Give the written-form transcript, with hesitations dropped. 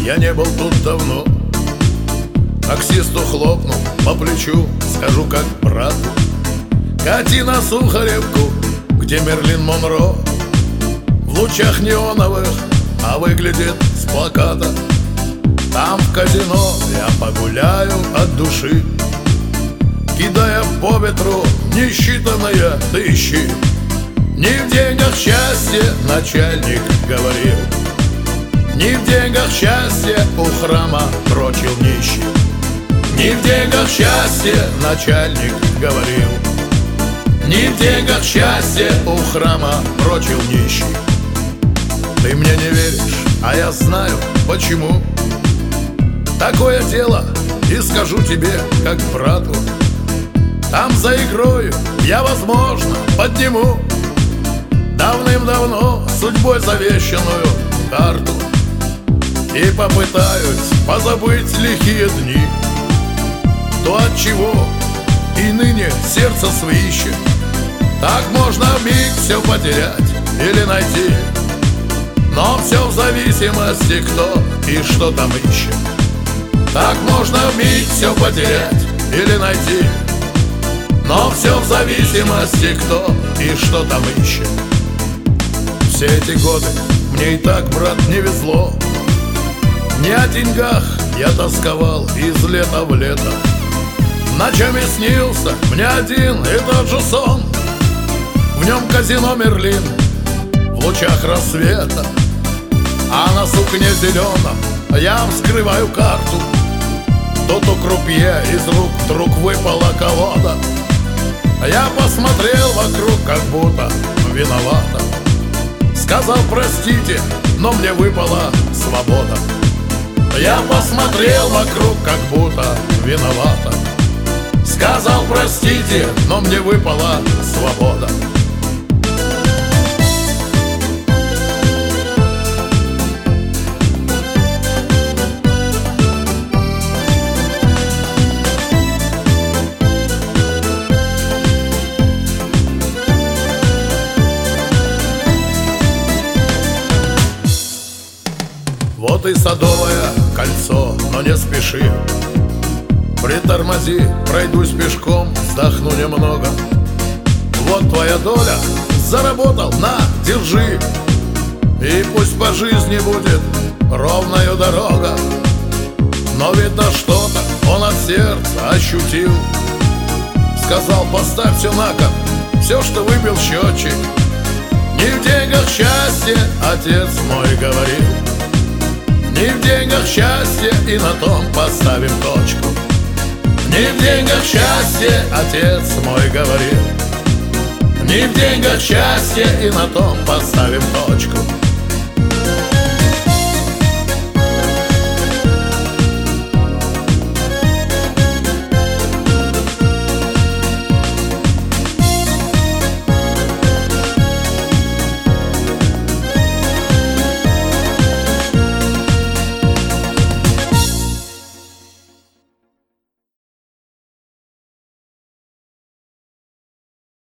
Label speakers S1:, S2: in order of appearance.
S1: я не был тут давно. Таксисту хлопнул по плечу, скажу как брату: кати на Сухаревку, где Мерлин Монро. В лучах неоновых, а выглядит с плаката. Там в казино я погуляю от души, кидая по ветру несчитанные тысячи. Не в деньгах счастье, начальник говорил, не в деньгах счастье, у храма прочил нищий. Не в деньгах счастье, начальник говорил, не в деньгах счастье, у храма прочил нищий. Ты мне не веришь, а я знаю почему. Такое дело, и скажу тебе как брату: там за игрою я, возможно, подниму давным-давно судьбой завещанную карту и попытаюсь позабыть лихие дни, то от чего и ныне сердце свищет. Так можно вмиг все потерять или найти, но все в зависимости, кто и что там ищет. Так можно вмиг все потерять или найти, но все в зависимости, кто и что там ищет. Все эти годы мне и так, брат, не везло. Не о деньгах я тосковал из лета в лето. Ночами снился мне один и тот же сон. В нем казино Мерлин в лучах рассвета, а на сукне зеленом я вскрываю карту. Тут у крупье из рук вдруг выпала колода. Я посмотрел вокруг, как будто виновата. Сказал: простите, но мне выпала свобода. Я посмотрел вокруг, как будто виновата. Сказал: простите, но мне выпала свобода. Вот и Садовое кольцо, но не спеши. Притормози, пройдусь пешком, вздохну немного. Вот твоя доля, заработал, на, держи. И пусть по жизни будет ровная дорога, но видно что-то он от сердца ощутил. Сказал: поставь все на кон, все, что выбил счетчик. Не в деньгах счастье, отец мой говорил, не в деньгах счастье, и на том поставим точку. Не в деньгах счастье, отец мой говорил, не в деньгах счастье, и на том поставим точку.